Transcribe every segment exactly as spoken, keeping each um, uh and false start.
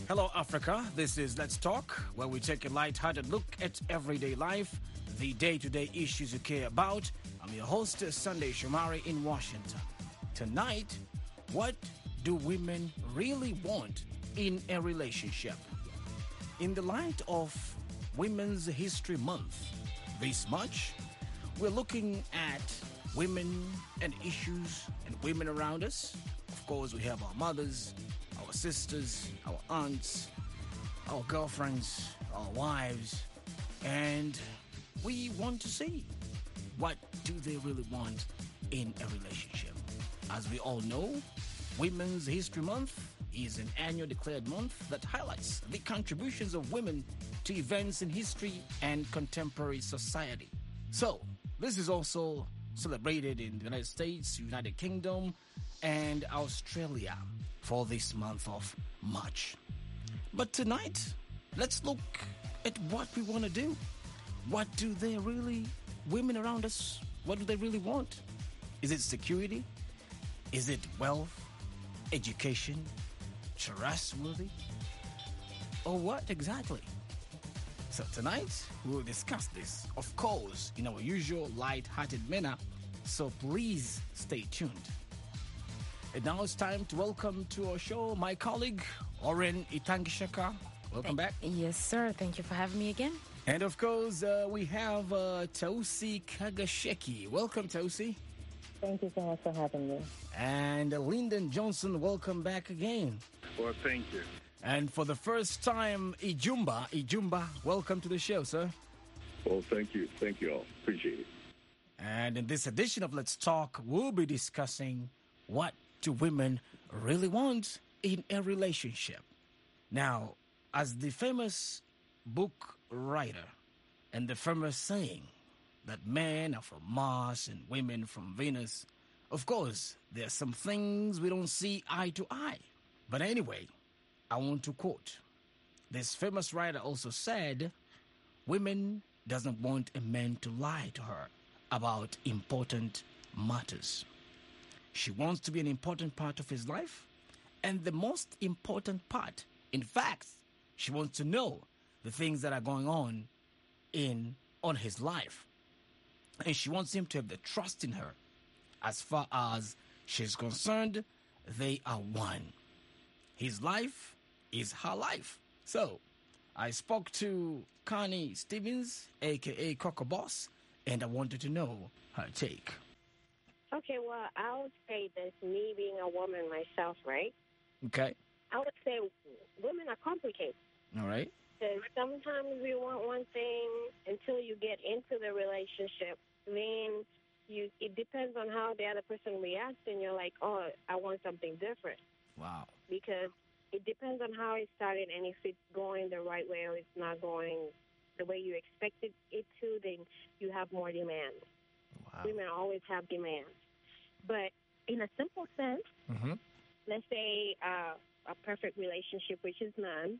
Hello, Africa. This is Let's Talk, where we take a light-hearted look at everyday life, the day-to-day issues you care about. I'm your host, Sunday Shomari in Washington. Tonight, what do women really want in a relationship? In the light of Women's History Month this March, we're looking at women and issues and women around us. Of course, we have our mothers, our sisters, our aunts, our girlfriends, our wives, and we want to see what do they really want in a relationship. As we all know, Women's History Month is an annual declared month that highlights the contributions of women to events in history and contemporary society. So, this is also celebrated in the United States, United Kingdom, and Australia for this month of March. But tonight, let's look at what we want to do. What do they really, women around us, what do they really want? Is it security? Is it wealth? Education? Trustworthy? Or what exactly? So tonight, we'll discuss this, of course, in our usual light-hearted manner, so please stay tuned. And now it's time to welcome to our show my colleague, Oren Itangishaka. Welcome back. Yes, sir. Thank you for having me again. And of course, uh, we have uh, Tausi Kagasheki. Welcome, Tausi. Thank you so much for having me. And uh, Lyndon Johnson, welcome back again. Well, thank you. And for the first time, Ijumba, Ijumba, welcome to the show, sir. Well, thank you. Thank you all. Appreciate it. And in this edition of Let's Talk, we'll be discussing what do women really want in a relationship. Now, as the famous book writer and the famous saying that men are from Mars and women from Venus, of course, there are some things we don't see eye to eye. But anyway, I want to quote. This famous writer also said, women doesn't want a man to lie to her about important matters. She wants to be an important part of his life, and the most important part, in fact, she wants to know the things that are going on in on his life. And she wants him to have the trust in her. As far as she's concerned, they are one. His life is her life. So, I spoke to Connie Stevens, a k a. Coco Boss, and I wanted to know her take. Okay, well, I would say this, me being a woman myself, right? Okay. I would say women are complicated. All right. Because sometimes we want one thing until you get into the relationship. Then you, it depends on how the other person reacts, and you're like, oh, I want something different. Wow. Because it depends on how it started, and if it's going the right way or it's not going the way you expected it to, then you have more demands. Wow. Women always have demands. But in a simple sense, Mm-hmm. let's say uh, a perfect relationship, which is none,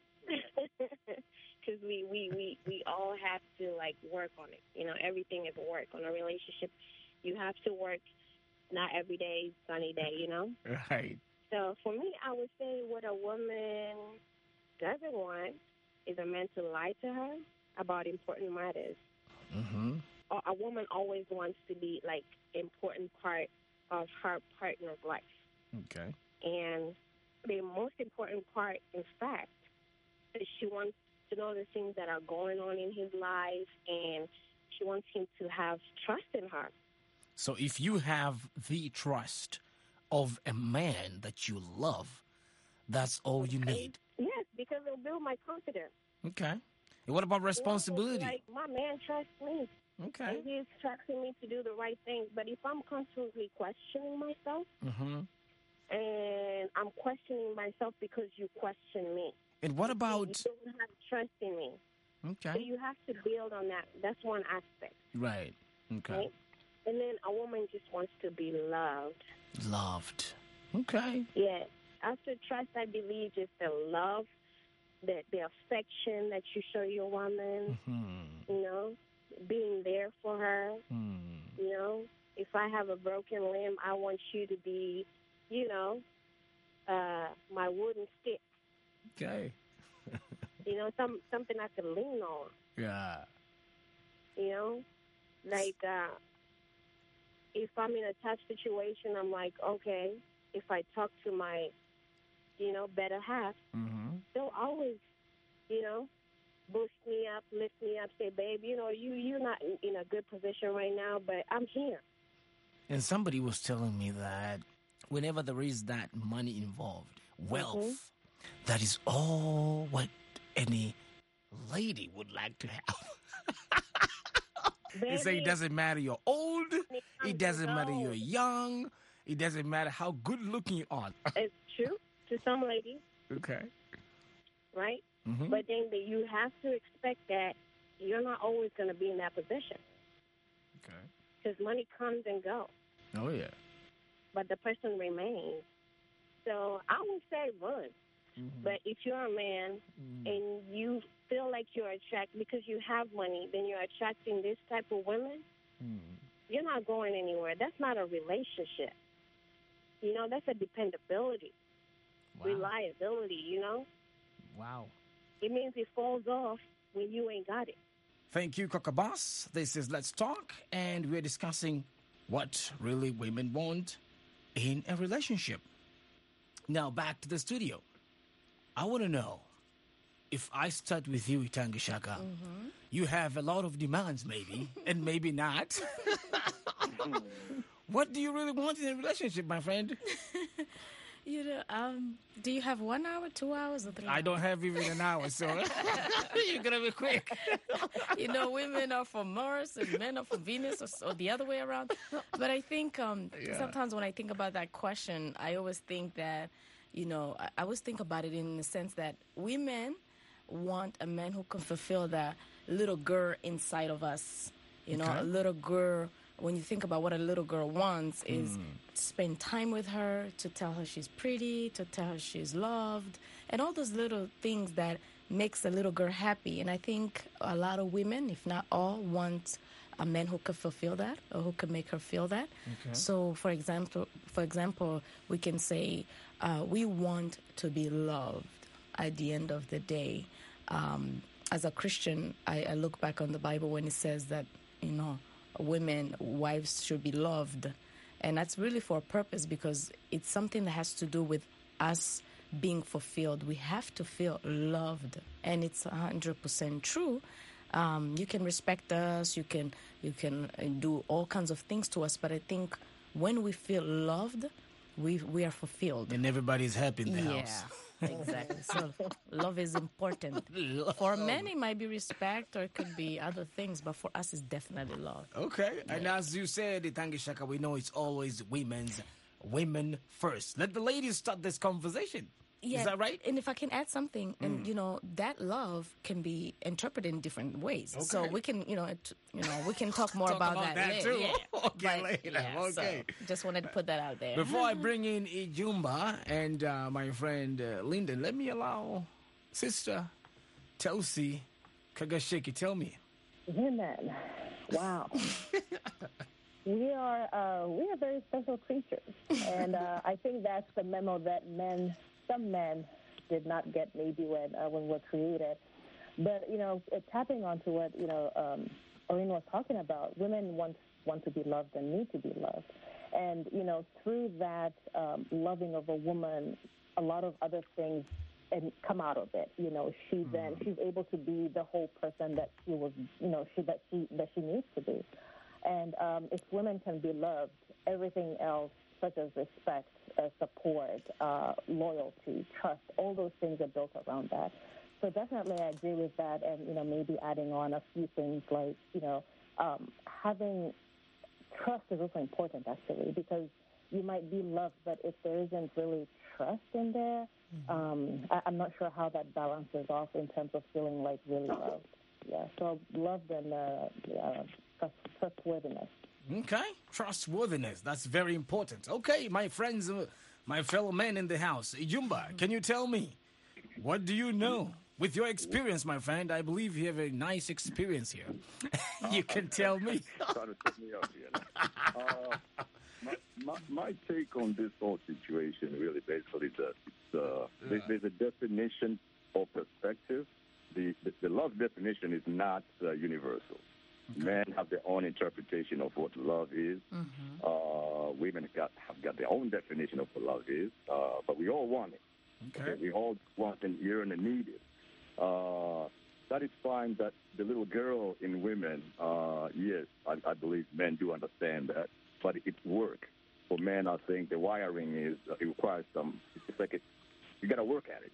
because we, we, we, we all have to, like, work on it. You know, everything is work on a relationship. You have to work, not every day, sunny day, you know? Right. So for me, I would say what a woman doesn't want is a man to lie to her about important matters. Mm-hmm. Or a woman always wants to be, like, important part of her partner's life. Okay. And the most important part, in fact, is she wants to know the things that are going on in his life, and she wants him to have trust in her. So if you have the trust of a man that you love, that's all you need. Yes, because it'll build my confidence. Okay. And what about responsibility? You know, like, my man trusts me. Okay. And he's trusting me to do the right thing. But if I'm constantly questioning myself, Mm-hmm. and I'm questioning myself because you question me. And what You about... don't have trust in me. So Okay. you have to build on that. That's one aspect. Right. Okay. Right? And then a woman just wants to be loved. Loved. Okay. Yeah. After trust, I believe is the love, the, the affection that you show your woman, Hmm. you know, being there for her. Hmm. You know, if I have a broken limb, I want you to be, you know, uh, my wooden stick. Okay. You know, some something I can lean on. Yeah. You know, like uh, if I'm in a tough situation, I'm like, okay, if I talk to my, you know, better half, Mm-hmm. they'll always, you know, boost me up, lift me up, say, babe, you know, you, you're not in, in a good position right now, but I'm here. And somebody was telling me that whenever there is that money involved, wealth, Mm-hmm. that is all what any lady would like to have. They say it Baby, doesn't matter you're old, it doesn't matter no. you're young, it doesn't matter how good looking you are. It's true to some ladies, Okay. right? Mm-hmm. But then the, you have to expect that you're not always going to be in that position Okay. because money comes and goes, Oh, yeah. but the person remains. So I would say run. Mm-hmm. But if you're a man Mm-hmm. and you feel like you're attracted because you have money, then you're attracting this type of women, Mm-hmm. you're not going anywhere. That's not a relationship. You know, that's a dependability, Wow. reliability, you know. Wow. It means it falls off when you ain't got it. Thank you, Coca Boss. This is Let's Talk, and we're discussing what really women want in a relationship. Now, back to the studio. I want to know, if I start with you, Itanga Shaka, Mm-hmm. you have a lot of demands, maybe, and maybe not. What do you really want in a relationship, my friend? You know, um, do you have one hour, two hours, or three? I hours? don't have even an hour, so you're going to be quick. You know, women are from Mars and men are from Venus, or, or the other way around. But I think um, Yeah. sometimes when I think about that question, I always think that, you know, I, I always think about it in the sense that women want a man who can fulfill the little girl inside of us. You know, Okay. a little girl. When you think about what a little girl wants, is spend time with her, to tell her she's pretty, to tell her she's loved, and all those little things that makes a little girl happy. And I think a lot of women, if not all, want a man who can fulfill that or who can make her feel that. Okay. So, for example, for example, we can say uh, we want to be loved at the end of the day. Um, as a Christian, I, I look back on the Bible when it says that, you know, women, wives should be loved. And that's really for a purpose, because it's something that has to do with us being fulfilled. We have to feel loved. And it's one hundred percent true. Um, you can respect us, you can you can uh, do all kinds of things to us, but I think when we feel loved, we we are fulfilled. And everybody's happy in the Yeah, house. exactly. So love is important. For men, it might be respect, or it could be other things, but for us, it's definitely love. Okay, and as you said, Itangi Shaka, we know it's always women's, women first. Let the ladies start this conversation. Yeah, Is that right? And if I can add something, and you know, that love can be interpreted in different ways. So Okay. we can, you know, it, you know, we can talk more Talk about, about that, that later. too. Yeah. Okay, But, later. yeah, Okay. So just wanted to put that out there. Before I bring in Ijumba and uh, my friend uh, Lyndon, let me allow Sister Tosi Kagashiki. Tell me. Women, wow. we are uh, we are very special creatures, and uh, I think that's the memo that men, some men, did not get maybe when uh, when we're created. But you know, uh, tapping onto what you know, um, Oreen was talking about, women want want to be loved and need to be loved, and you know, through that um, loving of a woman, a lot of other things and come out of it. You know, she then she's able to be the whole person that she was, you know, she that she that she needs to be. And um, if women can be loved, everything else, such as respect, uh, support, uh, loyalty, trust, all those things are built around that. So definitely, I agree with that. And you know, maybe adding on a few things like, you know, um, having trust is also important actually, because you might be loved, but if there isn't really trust in there, um, I, I'm not sure how that balances off in terms of feeling like really loved. Yeah, so love and uh, uh, trust, trustworthiness. Okay, trustworthiness. That's very important. Okay, my friends, uh, my fellow men in the house. Ijumba, can you tell me, what do you know? With your experience, my friend, I believe you have a nice experience here. You can tell me. Trying to put me up here. Uh, my, my my, my take on this whole situation really basically that it's, uh, Yeah. there- there's a definition or perspective. The, the, the love definition is not uh, universal. Men have their own interpretation of what love is. Uh, women got, have got their own definition of what love is, uh, but we all want it. Okay. We all want and yearn and need it. Uh, satisfying that the little girl in women, uh, yes, I, I believe men do understand that, but it's work. For men, I think the wiring is, uh, it requires some, it's like it, you got to work at it.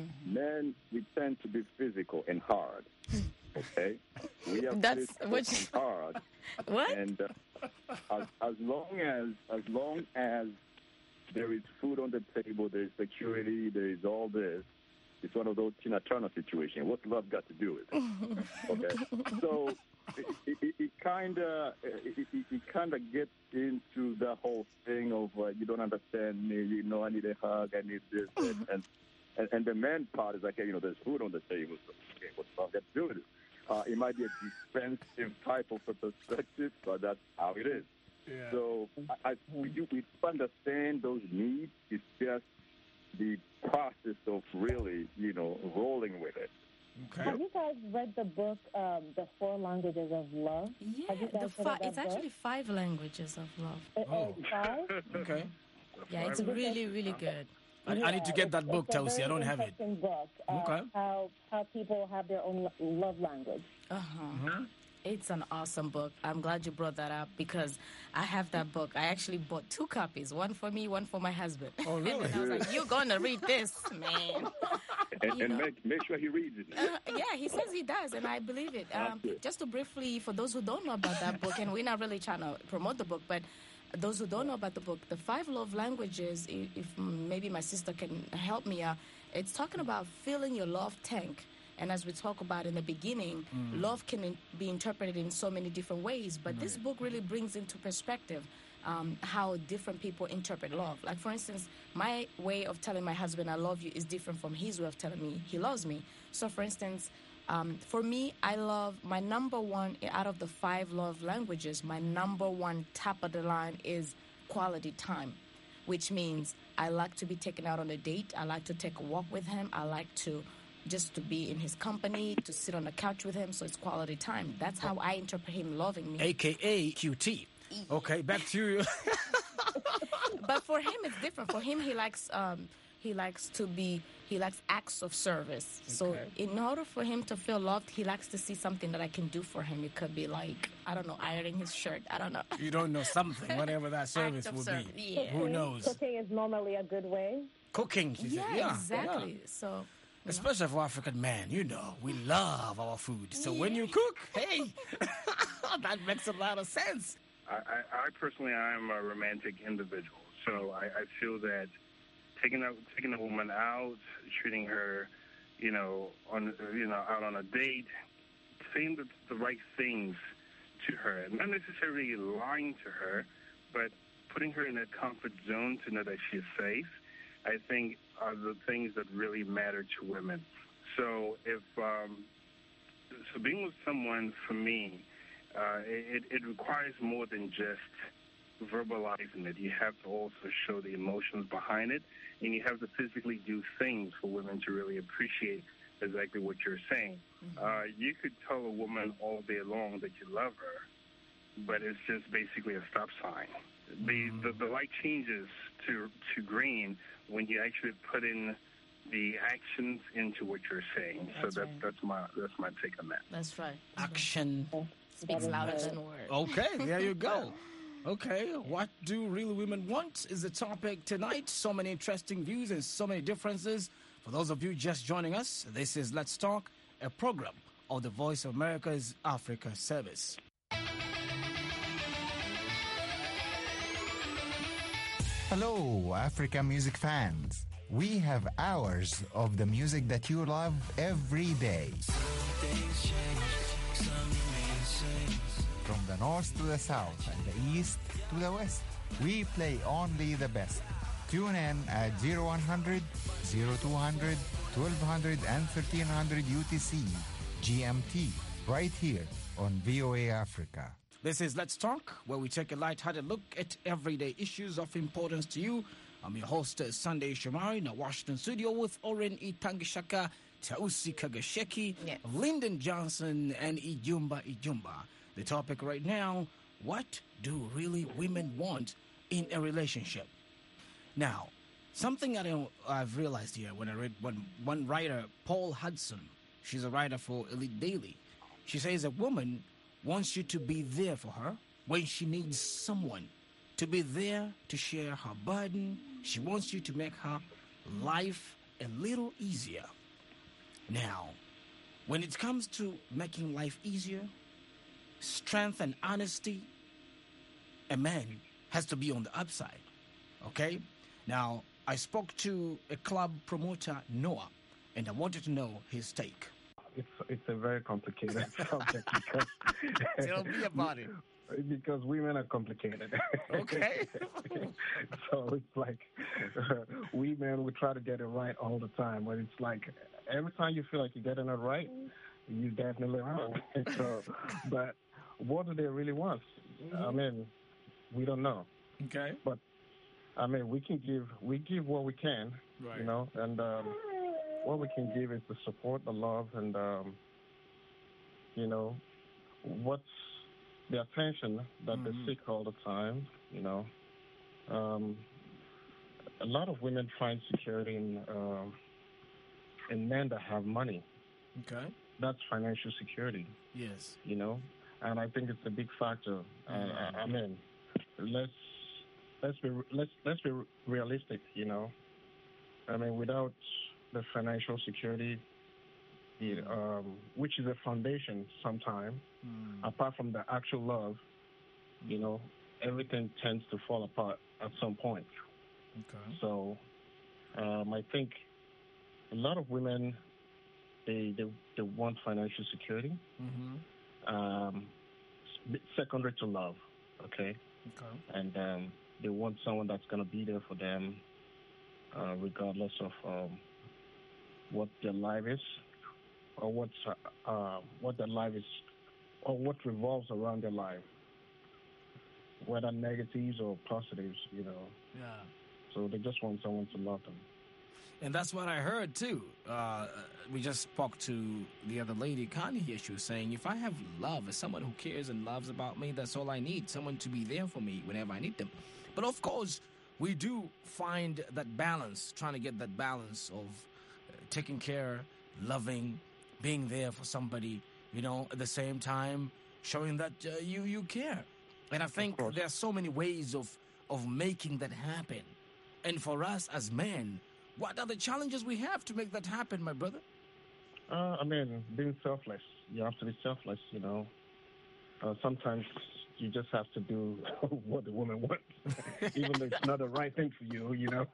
Men, we tend to be physical and hard, okay? We are That's physical what- and hard. What? And uh, as, as long as as long as there is food on the table, there is security, there is all this, it's one of those Tina Turner situations. What's love got to do with it? Okay, so it, it, it, it kind of it, it, it kind of gets into the whole thing of uh, you don't understand me, you know, I need a hug, I need this, and and, and, and the man part is like, hey, you know, there's food on the table, so okay, what's love got to do with it? Uh, it might be a defensive type of a perspective, but that's how it is. Yeah. So I, I, we, do, we understand those needs. It's just the process of really, you know, rolling with it. Okay. Have you guys read the book, um, The Four Languages of Love? Yeah, Have you the guys heard fi- of that it's book? actually five languages of love. Uh, uh, Oh. five? Okay. Yeah, it's really, really good. I, I need to get that book, It's a Tausi. I very don't have it. interesting book. Uh, Okay. How how people have their own lo- love language. Uh-huh. It's an awesome book. I'm glad you brought that up because I have that book. I actually bought two copies, one for me, one for my husband. Oh, really? And I was like, you're going to read this, man. And, You and know. make, make sure he reads it. Uh, yeah, he says he does, and I believe it. Um, That's it. just to briefly, for those who don't know about that book, and we're not really trying to promote the book, but those who don't know about the book, the five love languages, i- if maybe my sister can help me out, it's talking about filling your love tank. And as we talk about in the beginning, love can in- be interpreted in so many different ways, but this book really brings into perspective um, how different people interpret love. Like, for instance, my way of telling my husband I love you is different from his way of telling me he loves me. So, for instance, um, for me, I love my number one out of the five love languages, my number one top of the line is quality time, which means I like to be taken out on a date. I like to take a walk with him. I like to just to be in his company, to sit on the couch with him. So it's quality time. That's how I interpret him loving me. A K A Q T. Okay, back to you. But for him, it's different. For him, he likes um, he likes to be he likes acts of service. So Okay. in order for him to feel loved, he likes to see something that I can do for him. It could be like, I don't know, ironing his shirt. I don't know. You don't know something, whatever that service of will service, be. yeah. Who knows? Cooking is normally a good way. Cooking, she Yeah, said. Yeah, exactly. yeah. So Especially for African men, you know, we love our food. So when you cook, hey, that makes a lot of sense. I, I, I personally, I am a romantic individual, so I, I feel that taking a taking a woman out, treating her, you know, on you know out on a date, saying the, the right things to her, not necessarily lying to her, but putting her in a comfort zone to know that she's safe, I think are the things that really matter to women. So if um, so, being with someone for me. Uh, it, it requires more than just verbalizing it. You have to also show the emotions behind it, and you have to physically do things for women to really appreciate exactly what you're saying. Mm-hmm. Uh, you could tell a woman all day long that you love her, but it's just basically a stop sign. The, the, the light changes to, to green when you actually put in the actions into what you're saying. That's so that, right. that's my that's my take on that. that's right. Action. Speaks louder than words. Okay, there you go. Okay, what do real women want is the topic tonight. So many interesting views and so many differences. For those of you just joining us, this is Let's Talk, a program of the Voice of America's Africa Service. Hello, Africa music fans. We have hours of the music that you love every day. From the north to the south and the east to the west, we play only the best. Tune in at zero one hundred, zero two hundred, twelve hundred, and thirteen hundred U T C, G M T, right here on V O A Africa. This is Let's Talk, where we take a light-hearted look at everyday issues of importance to you. I'm your host, uh, Sunday Shomari, in the Washington studio with Oren Itangishaka, Tausi Kagasheki, Yes. Lyndon Johnson, and Ijumba Ijumba. The topic right now, what do really women want in a relationship? Now, something I don't, I've realized here when I read one, one writer, Paul Hudson, she's a writer for Elite Daily. She says a woman wants you to be there for her when she needs someone, to be there to share her burden. She wants you to make her life a little easier. Now, when it comes to making life easier, strength and honesty, a man has to be on the upside, okay? Now, I spoke to a club promoter, Noah, and I wanted to know his take. It's it's a very complicated subject because Tell me about it. Because women are complicated. Okay. So it's like uh, we men we try to get it right all the time, but it's like every time you feel like you're getting it right, you definitely wrong. So, but what do they really want? Mm-hmm. I mean, we don't know. Okay. But I mean, we can give we give what we can, right. you know, and. Um, What we can give is the support, the love, and, um, you know, what's the attention that mm-hmm. they seek all the time, you know. Um, a lot of women find security in, uh, in men that have money. Okay. That's financial security. Yes. You know, and I think it's a big factor. Mm-hmm. Uh, I mean, let's let's be let's let's be realistic, you know. I mean, without the financial security, um, which is a foundation sometimes, mm. apart from the actual love, you know, everything tends to fall apart at some point. Okay. So um, I think a lot of women, they they, they want financial security, mm-hmm. um, secondary to love, okay? Okay. And um, they want someone that's going to be there for them, uh, regardless of um, what their life is, or what's uh, uh, what their life is, or what revolves around their life, whether negatives or positives, you know. Yeah. So they just want someone to love them. And that's what I heard too. Uh, we just spoke to the other lady, Connie here. She was saying, if I have love, as someone who cares and loves about me, that's all I need. Someone to be there for me whenever I need them. But of course, we do find that balance, trying to get that balance of taking care, loving, being there for somebody, you know, at the same time, showing that uh, you, you care. And I think there are so many ways of, of making that happen. And for us as men, what are the challenges we have to make that happen, my brother? Uh, I mean, being selfless. You have to be selfless, you know. Uh, sometimes you just have to do what the woman wants, even though it's not the right thing for you, you know.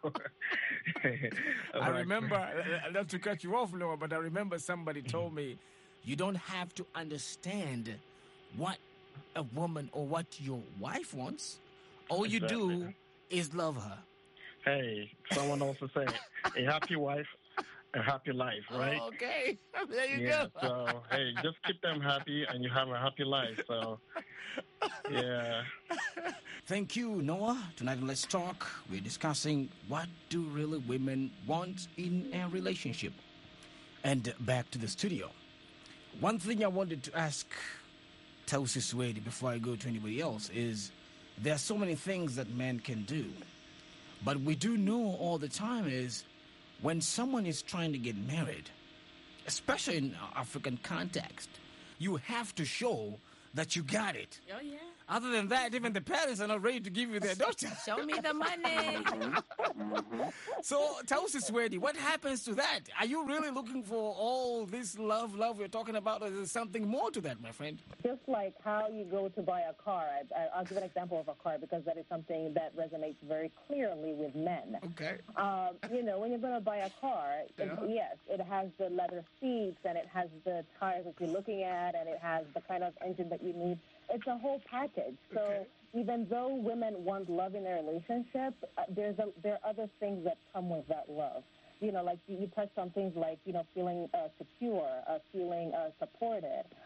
I remember, not to cut you off, Noah, but I remember somebody told me, you don't have to understand what a woman or what your wife wants. All exactly. you do is love her. Hey, someone also say, a happy wife, a happy life, right? Oh, okay, there you yeah, go. So, hey, just keep them happy and you have a happy life. So, yeah. Thank you, Noah. Tonight on Let's Talk, we're discussing what do really women want in a relationship. And back to the studio. One thing I wanted to ask Tausi Swedi before I go to anybody else is there are so many things that men can do. But we do know all the time is when someone is trying to get married, especially in African context, you have to show that you got it. Oh, yeah. Other than that, even the parents are not ready to give you their daughter. Show me the money. So, Tausi Swedi, what happens to that? Are you really looking for all this love, love we're talking about, or is there something more to that, my friend? Just like how you go to buy a car. I, I'll give an example of a car because that is something that resonates very clearly with men. Okay. Um, you know, when you're going to buy a car, Yeah. it, yes, it has the leather seats and it has the tires that you're looking at and it has the kind of engine that you need. It's a whole package. So Okay. even though women want love in their relationship, uh, there's a, there are other things that come with that love. You know, like you, you touched on things like, you know, feeling uh, secure, uh, feeling uh, supported.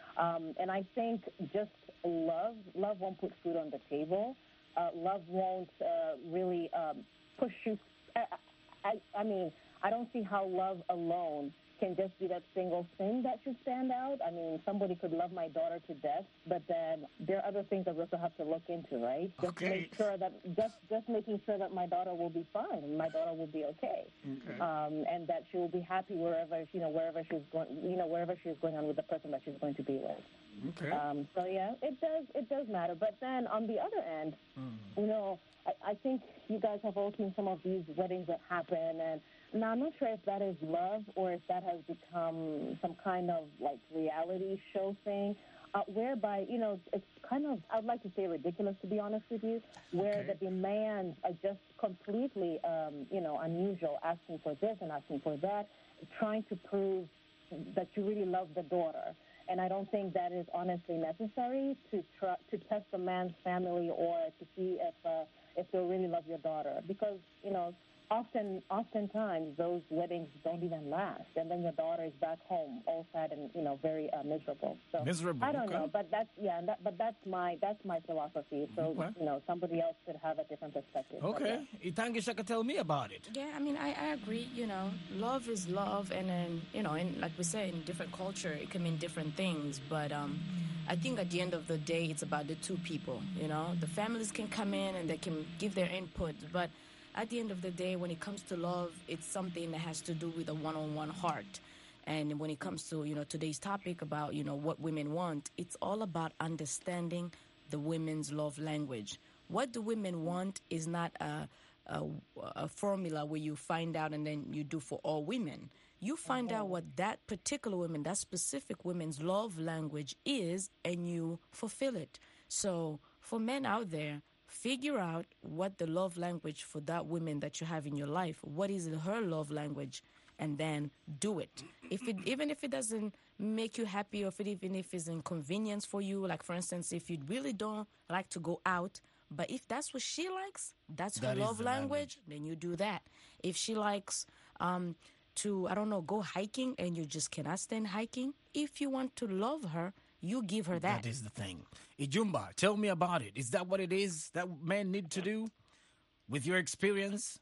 Um, and I think just love, love won't put food on the table. Uh, love won't uh, really um, push you. I, I, I mean, I don't see how love alone can just be that single thing that should stand out. I mean, somebody could love my daughter to death, but then there are other things that we also have to look into, right? Just Okay. make sure that just just making sure that my daughter will be fine and my daughter will be okay, Okay. um, and that she will be happy wherever you know wherever she's going, you know wherever she's going on with the person that she's going to be with. Okay. Um, so yeah, it does it does matter. But then on the other end, you know, I, I think you guys have all seen some of these weddings that happen, and now I'm not sure if that is love or if that has become some kind of like reality show thing, uh, whereby you know it's kind of I'd like to say ridiculous to be honest with you, where Okay. the demands are just completely um, you know unusual, asking for this and asking for that, trying to prove that you really love the daughter. And I don't think that is honestly necessary to try, to test a man's family or to see if uh, if they'll really love your daughter. Because, you know, often oftentimes those weddings don't even last. And then your daughter is back home all sad and, you know, very uh, miserable. So Miserable, I don't okay. know. But that's, yeah, that, but that's my that's my philosophy. So, Okay. you know, somebody else could have a different perspective. But, Okay. yeah. Itangi can tell me about it. Yeah, I mean, I, I agree. You know, love is love, and then you know, in like we say, in different culture, it can mean different things. But um, I think at the end of the day, it's about the two people. You know, the families can come in and they can give their input, but at the end of the day, when it comes to love, it's something that has to do with a one-on-one heart. And when it comes to you know today's topic about you know what women want, it's all about understanding the women's love language. What the women want is not a A, a formula where you find out and then you do for all women. You find out what that particular woman, that specific woman's love language is, and you fulfill it. So for men out there, figure out what the love language for that woman that you have in your life, what is her love language, and then do it. If it even if it doesn't make you happy, or if it, even if it's inconvenience for you, like for instance, if you really don't like to go out, but if that's what she likes, that's her That is love the language, then you do that. If she likes um, to, I don't know, go hiking and you just cannot stand hiking, if you want to love her, you give her that. That is the thing. Ijumba, tell me about it. Is that what it is that men need to do with your experience?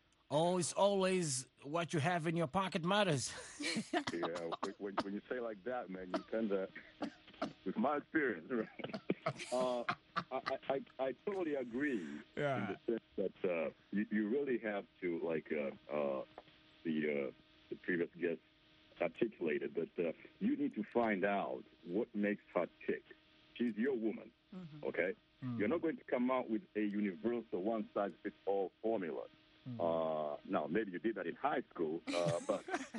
Or it's always what you have in your pocket matters? Yeah, when, when you say like that, man, you tend to, with my experience, right? Uh, I, I, I totally agree Yeah. in the sense that uh, you, you really have to, like uh, uh, the uh, the previous guest articulated, that uh, you need to find out what makes her tick. She's your woman, okay? You're not going to come out with a universal one-size-fits-all formula. Uh, now, maybe you did that in high school, uh, but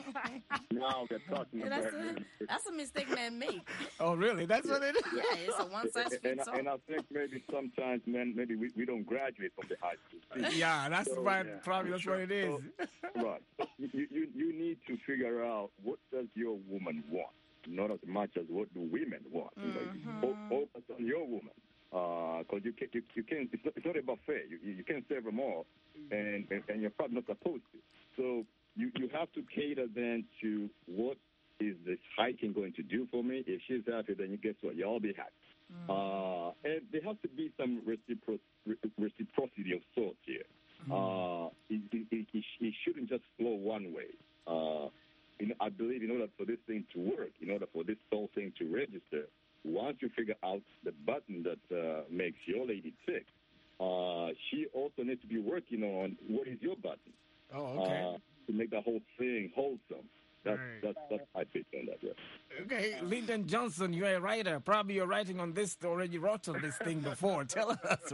now we're talking Yeah, about... that's, a, that's a mistake men make. Oh, really? That's what it is? Yeah, it's a one size and, fits all. and I think maybe sometimes, man, maybe we, we don't graduate from the high school. Yeah, that's So, why yeah, probably that's what it is. So, right. You, you, you need to figure out what does your woman want, not as much as what do women want. You know, you fo- focus on your woman. Because you, can, you, you can't, it's not, it's not a buffet. You, you can't serve them all, and, and, and you're probably not supposed to. So you, you have to cater then to what is this hiking going to do for me. If she's happy, then you guess what? Y'all be happy. Uh, and there has to be some recipro- re- reciprocity of sorts here. Uh, it, it, it, it, it shouldn't just flow one way. Uh, you know, I believe in order for this thing to work, in order for this whole thing to register, once you figure out the button that uh, makes your lady tick, uh, she also needs to be working on what is your button. Oh, okay. Uh, to make the whole thing wholesome. That's, Right. that's, that's my take on that, yeah. Okay, Lyndon Johnson, you're a writer. Probably you're writing on this, already wrote on this thing before. Tell us,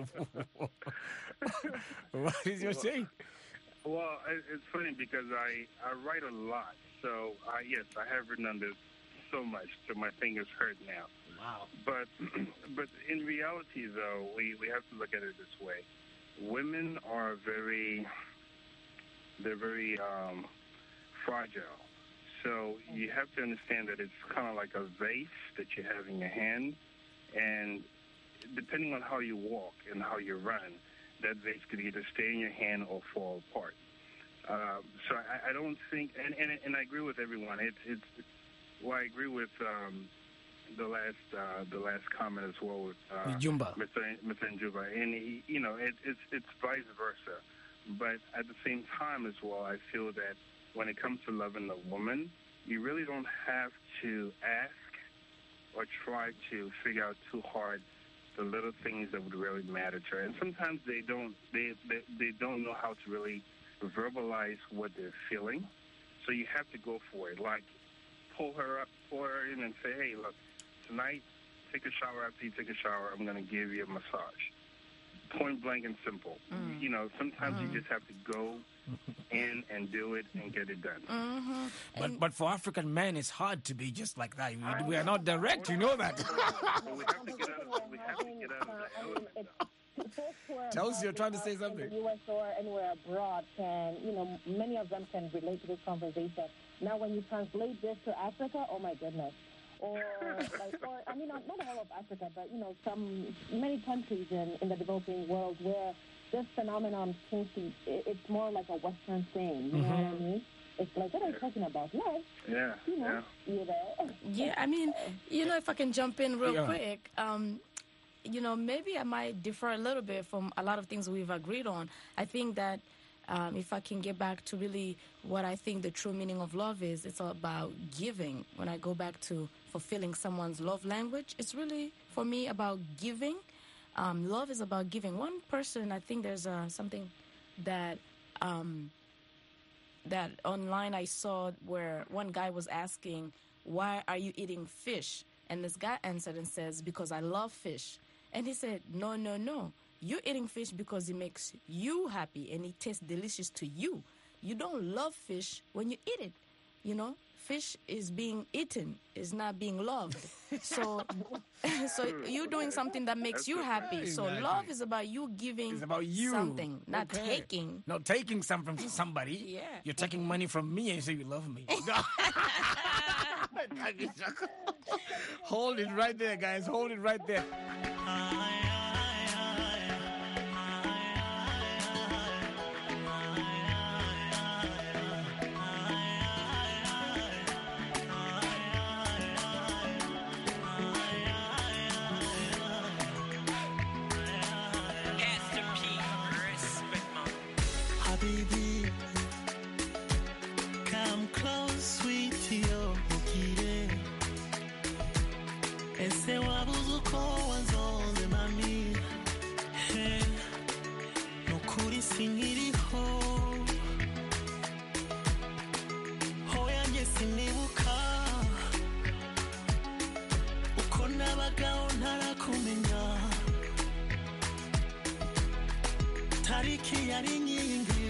what is your take? Well, it- it's funny because I, I write a lot. So, I, yes, I have written on this so much till my fingers hurt now. Wow. But but in reality, though, we, we have to look at it this way. Women are very, they're very um, fragile. So you have to understand that it's kind of like a vase that you have in your hand. And depending on how you walk and how you run, that vase could either stay in your hand or fall apart. Um, so I, I don't think, and, and, and I agree with everyone. It's, it's, well, I agree with um, the last uh, the last comment as well with uh, With Jumba. Mister Mister Njuba, and he, you know, it, it's it's vice versa. But at the same time as well, I feel that when it comes to loving a woman, you really don't have to ask or try to figure out too hard the little things that would really matter to her. And sometimes they don't they, they they don't know how to really verbalize what they're feeling. So you have to go for it. Like pull her up, pull her in and say, hey, look, tonight, take a shower. After you take a shower, I'm going to give you a massage. Point blank and simple. Mm. You know, sometimes mm. you just have to go in and do it and get it done. Mm-hmm. But but for African men, it's hard to be just like that. We, we are not direct, you know that. We have to get out of, we have to get out of that element. Chelsea, you're trying to say something. In the U S or anywhere abroad can, you know, many of them can relate to this conversation. Now, when you translate this to Africa, oh my goodness. Or, like, or I mean, not, not all of Africa, but, you know, some, many countries in, in the developing world where this phenomenon seems to, it, it's more like a Western thing, you mm-hmm. know what I mean? It's like, what are you talking about? Love. Yeah, you know, yeah. You know? Yeah, I mean, you know, if I can jump in real yeah. quick, um, you know, maybe I might differ a little bit from a lot of things we've agreed on. I think that Um, if I can get back to really what I think the true meaning of love is, it's all about giving. When I go back to fulfilling someone's love language, it's really, for me, about giving. Um, love is about giving. One person, I think there's uh, something that um, that online I saw where one guy was asking, why are you eating fish? And this guy answered and says, because I love fish. And he said, no, no, no. You're eating fish because it makes you happy and it tastes delicious to you. You don't love fish when you eat it. You know, fish is being eaten, is not being loved. So, so you're doing something that makes you happy. So Exactly. love is about you giving It's about you. something, not Okay. taking. Not taking something from somebody. Yeah. You're taking money from me and you say you love me. Hold it right there, guys. Hold it right there. Habibi, come close, sweetie, oh, ukire. Ese wabuzuko wanzonze mami. Hey, nukuri sinkiriho. Hoya nge sinibuka. Uko nabagaho ntarakumenya. Tariki yari nyingi.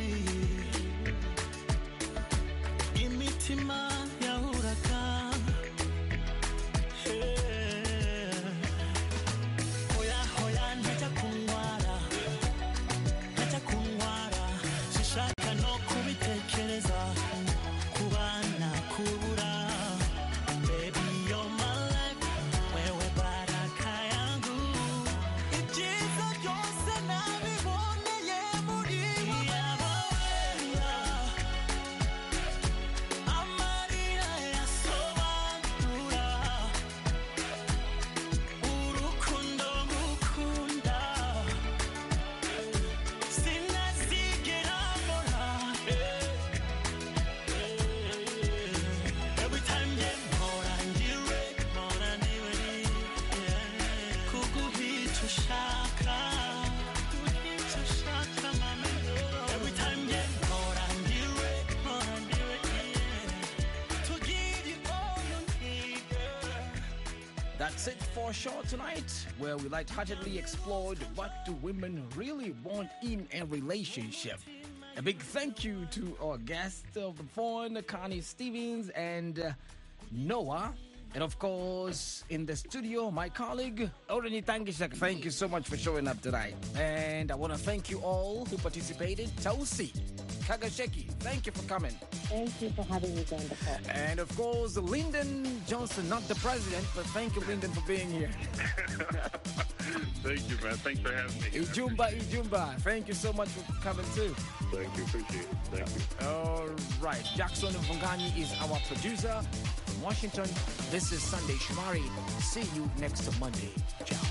Imitima yahuraga. Hey. Hoya hoya ntajya kunwara. Ntajya kunwara. Sishaka no kubitekereza. Kubana kubura. Baby, you're my life. Wewe baraka yangu. Ibyiza byose nabiboneye muri wowe. Amarira yasobanura urukundo ngukunda. Sinazigera mbona. Every time you mpora ndiwe, mpora ndiwe. Kuguhita ushaka, kuguhita ushaka mami. Every time you mpora ndiwe, mpora ndiwe. To give you all you need, girl. That's it for sure tonight, where we lightheartedly explored what do women really want in a relationship. A big thank you to our guests of the phone, Connie Stevens and uh, Noah. And of course, in the studio, my colleague, Orani Tangishak. Thank you so much for showing up tonight. And I want to thank you all who participated. Chelsea, Kagasheki, thank you for coming. Thank you for having me on the call. And of course, Lyndon Johnson, not the president, but thank you, Lyndon, for being here. Thank you, man. Thanks for having me. Ijumba, Ijumba, thank you so much for coming too. Thank you. Appreciate it. Thank you. All right, Jackson Mfungani is our producer from Washington. This is Sunday Shomari. See you next Monday. Ciao.